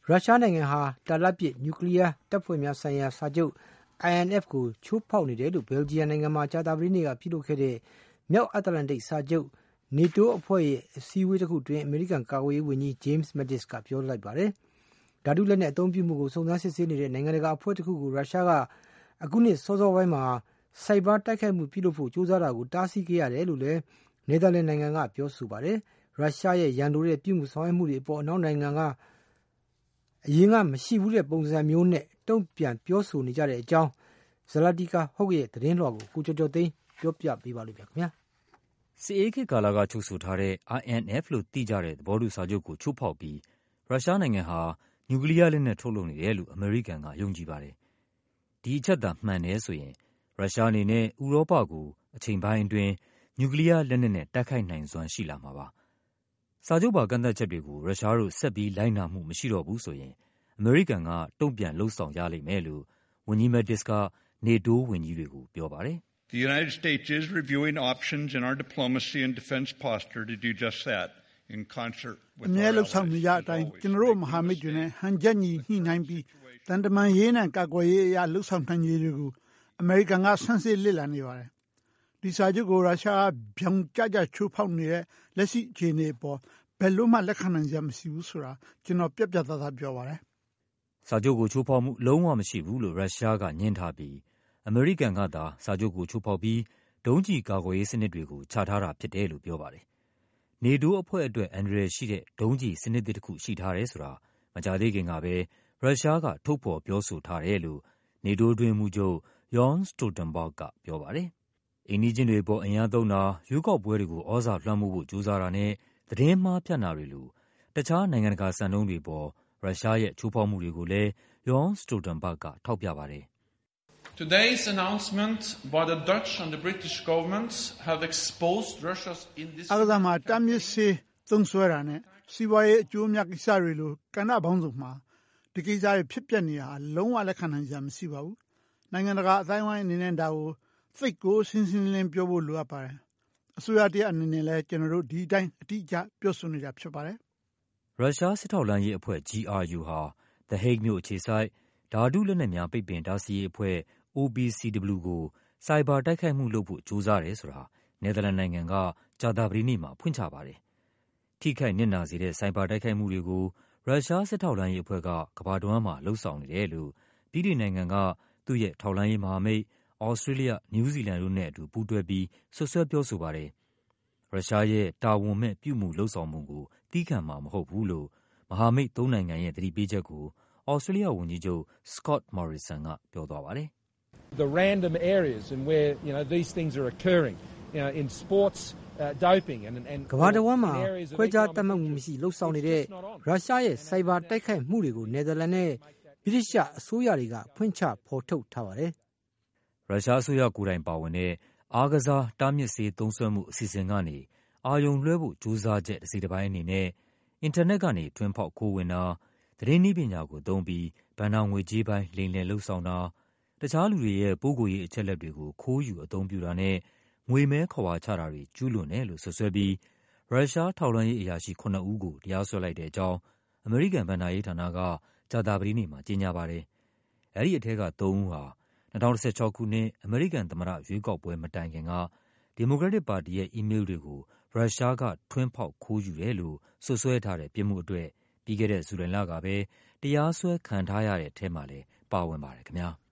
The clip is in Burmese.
ရုရှားနိုင်ငံဟာတာလတ်ပစ်နျူကလ িয়ার တပ်ဖွဲ့များဆိုင်ရာစာချုပ် INF ကိုချိုးဖောက်နေတယ်လို့ဘယ်လ်ဂျီယံနိုင်ငံမှာကြာသပတေးနေ့ကပြုလုပ်ခဲ့တဲ့မြောက်အတ္တလန္တိတ်စာချုပ် NATO အဖွဲ့ရဲ့အစည်းအဝေးတစ်ခုတွင်အမေရိကန်ကာကွယ်ရေးဝန်ကြီး James Mattis ကပြောလိုက်ပါတယ်။ဓာတုလက်နက်အသုံးပြုမှုကိုစုံစမ်းစစ်ဆေးနေတဲ့နိုင်ငံတကာအဖွဲ့တစ်ခုကိုရုရှားကအခုနှစ်စောစောပိုင်းမှာစိုက်ဘာတိုက်ခိုက်မှုပြုလုပ်ဖို့ကြိုးစားတာကိုတားဆီးခဲ့ရတယ်လို့လည်းနယ်သာလန်နိုင်ငံကပြောဆိုပါတယ်။ရုရှားရဲ့ရန်လိုတဲ့ပြုမှုဆောင်ရွက်မှုတွေအပေါ်အနောက်နိုင်ငံကအရင်ကမရှိဘူးတဲ့ပုံစံမျိုးနဲ့တုံ့ပြန်ပြောဆိုနေကြတဲ့အကြောင်းဇလာတီကာဟုတ်ရဲ့သတင်းလွှာကိုကိုကျော်ကျော်သိန်းပြောပြပေးပါလိမ့်မယ်ခင်ဗျာ။စစ်အေးခေတ်ကာလကချုပ်ဆိုထားတဲ့ INF လို့သိကြတဲ့သဘောတူစာချုပ်ကိုချိုးဖောက်ပြီးရုရှားနိုင်ငံဟာနျူကလ িয়ার လက်နက်ထုတ်လုပ်နေတယ်လို့အမေရိကန်ကယုံကြည်ပါတယ်။ဒီအချက်သာမှန်တယ်ဆိုရင်ရုရှားအနေနဲ့ဥရောပကိုအချိန်ပိုင်းအတွင်းနျူကလ িয়ার လက်နက်နဲ့တိုက်ခိုက်နိုင်စွမ်းရှိလာမှာပါ။စာချုပ်ပါကန့်သတ်ချက်တွေကိုရုရှားတို့ဆက်ပြီးလိုက်နာမှုမရှိတော့ဘူးဆိုရင်အမေရိကန်ကတုံ့ပြန်လုပ်ဆောင်ရလိမ့်မယ်လို့ဝန်ကြီး Mattis က NATO ဝန်ကြီးတွေကိုပြောပါတယ်။ The United States is reviewing options in our diplomacy and defense posture to do just that in concert with အမြဲလှုပ်ဆောင်နေကြအတိုင်းကျွန်တော်တို့မဟာမိတ်တွေနဲ့ဟန်ချက်ညီညှိနှိုင်းပြီးတန်တမန်ရေးနဲ့ကာကွယ်ရေးအရာလှုပ်ဆောင်နိုင်ရေးတွေကိုအမေရိကန်ကဆန်းစစ်လေ့လာနေပါတယ်။ဒီစာချုပ်ကိုရုရှားဗျောင်ကျကျချိုးဖောက်နေတဲ့လက်ရှိအခြေအနေပေါ်ဘယ်လို့မှလက်ခံနိုင်စရာမရှိဘူးဆိုတာကျွန်တော်ပြတ်ပြတ်သားသားပြောပါတယ်။စာချုပ်ကိုချိုးဖောက်မှုလုံးဝမရှိဘူးလို့ရုရှားကညှင်းထားပြီးအမေရိကန်ကသာစာချုပ်ကိုချိုးဖောက်ပြီးဒုံးကျည်ကာကွယ်ရေးစနစ်တွေကိုချထားတာဖြစ်တယ်လို့ပြောပါတယ်။ NATO အဖွဲ့အတွက်အန္တရာယ်ရှိတဲ့ဒုံးကျည်စနစ်တစ်ခုရှိထားတယ်ဆိုတာမကြာသေးခင်ကပဲရုရှားကထုတ်ဖော်ပြောဆိုထားတယ်လို့ NATO အတွင်းရေးမှူးချုပ် Jens Stoltenberg ကပြောပါတယ်။အိမ်နီးချင်းတွေပေါ်အင်အားသုံးတာရွေးကောက်ပွဲတွေကိုဩဇာလွှမ်းမိုးဖို့ကြိုးစားတာနဲ့သတင်းမှားဖြန့်တာတွေလိုတခြားနိုင်ငံတကာစံနှုန်းတွေပေါ်ရုရှားရဲ့ချိုးဖောက်မှုတွေကိုလည်း Jens Stoltenberg ကထောက်ပြပါတယ်။ Today's announcement by the Dutch and the British governments have exposed Russia's indiscriminate အားကစားမှာတားမြစ်စေသုံးစွဲတာနဲ့စီးပွားရေးအကျိုးအမြတ်ကိစ္စတွေလိုကဏ္ဍပေါင်းစုံမှာဒီကိစ္စတွေဖြစ်ပျက်နေတာလုံးဝလက်ခံနိုင်စရာမရှိပါဘူး။နိုင်ငံတကာအတိုင်းအဝိုင်းအနေနဲ့ဒါကိုသိပ်ကိုရှင်းရှင်းလင်းပြောဖို့လိုအပ်ပါတယ်။အစိုးရတရားအနေနဲ့လည်းကျွန်တော်တို့ဒီအတိုင်းအတိအကျပြောဆိုနေတာဖြစ်ပါတယ်။ရုရှားစစ်ထောက်လှမ်းရေးအဖွဲ့ GRU ဟာ The Hague မြို့အခြေစိုက်ဓာတုလက်နက်များပိတ်ပင်တားဆီးရေးအဖွဲ့ OPCW ကိုစိုက်ဘာတိုက်ခိုက်မှုလုပ်ဖို့ကြိုးစားတယ်ဆိုတာနယ်သာလန်နိုင်ငံကကြာသပတေးနေ့မှာဖွင့်ချပါတယ်။ထိခိုက်နစ်နာစေတဲ့စိုက်ဘာတိုက်ခိုက်မှုတွေကိုရုရှားစစ်ထောက်လှမ်းရေးအဖွဲ့ကကမ္ဘာတဝန်းမှာလှုပ်ဆောင်နေတယ်လို့ဗြိတိန်နိုင်ငံကသူ့ရဲ့ထောက်လှမ်းရေးမဟာမိတ်ဩစတြေးလျ၊နယူးဇီလန်တို့နဲ့အတူပူးတွဲပြီးစွပ်စွဲပြောဆိုပါတယ်။ရုရှားရဲ့တာဝန်မဲ့ပြုမူလုပ်ဆောင်မှုကိုသည်းခံမှာမဟုတ်ဘူးလို့မဟာမိတ်သုံးနိုင်ငံရဲ့သတိပေးချက်ကိုဩစတြေးလျဝန်ကြီးချုပ် Scott Morrison ကပြောသွားပါတယ်။ The random areas in where these things are occurring in sports doping and ကမ္ဘာတဝန်းမှာခွဲခြားသတ်မှတ်မှုမရှိလှုပ်ဆောင်နေတဲ့ရုရှားရဲ့စိုက်ဘာတိုက်ခိုက်မှုတွေကိုနယ်သာလန်နဲ့ဗြိတိရှအစိုးရတွေကဖွင့်ချဖော်ထုတ်ထားပါတယ်။ရုရှားအစိုးရကိုယ်တိုင်ပါဝင်တဲ့အားကစားတားမြစ်ဆေးသုံးစွဲမှုအစီအစဉ်ကနေအာရုံလွှဲဖို့ကြိုးစားချက်တစ်စိတ်တစ်ပိုင်းအနေနဲ့အင်တာနက်ကနေထွင်းဖောက်ခိုးဝင်တာသတင်းနည်းပညာကိုသုံးပြီးဘဏ္ဍာငွေကြေးပိုင်းလိမ်လည်လုပ်ဆောင်တာတခြားလူတွေရဲ့ပုဂ္ဂိုလ်ရေးအချက်အလက်တွေကိုခိုးယူအသုံးပြုတာနဲ့ငွေမဲခဝါချတာတွေကျူးလွန်တယ်လို့စွပ်စွဲပြီးရုရှားထောက်လှမ်းရေးအရာရှိ9ဦးကိုတရားစွဲလိုက်တဲ့အကြောင်းအမေရိကန်ဘဏ္ဍာရေးဌာနကကြာသပတေးနေ့မှာကြေညာပါတယ်။အဲဒီအထက်က3ဦးဟာ2016ခုနှစ်အမေရိကန်သမ္မတရွေးကောက်ပွဲမတိုင်ခင်ကဒီမိုကရက်တစ်ပါတီရဲ့အီးမေးလ်တွေကိုရုရှားကထွင်းဖောက်ခိုးယူတယ်လို့စွပ်စွဲထားတဲ့ပြစ်မှုအတွက်ပြီးခဲ့တဲ့ဇူလိုင်လကပဲတရားစွဲခံထားရတဲ့အထဲမှာလည်းပါဝင်ပါတယ်ခင်ဗျာ။